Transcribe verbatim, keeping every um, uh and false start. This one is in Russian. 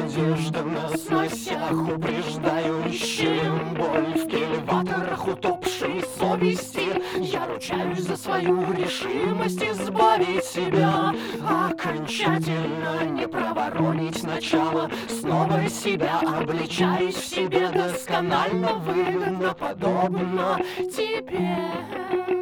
надежда на сносях, упреждающим боль в кильваторах утопшей совести. Я ручаюсь за свою решимость избавить себя, окончательно не проворонить начало, снова себя обличаюсь в себе досконально, выгодно, подобно тебе.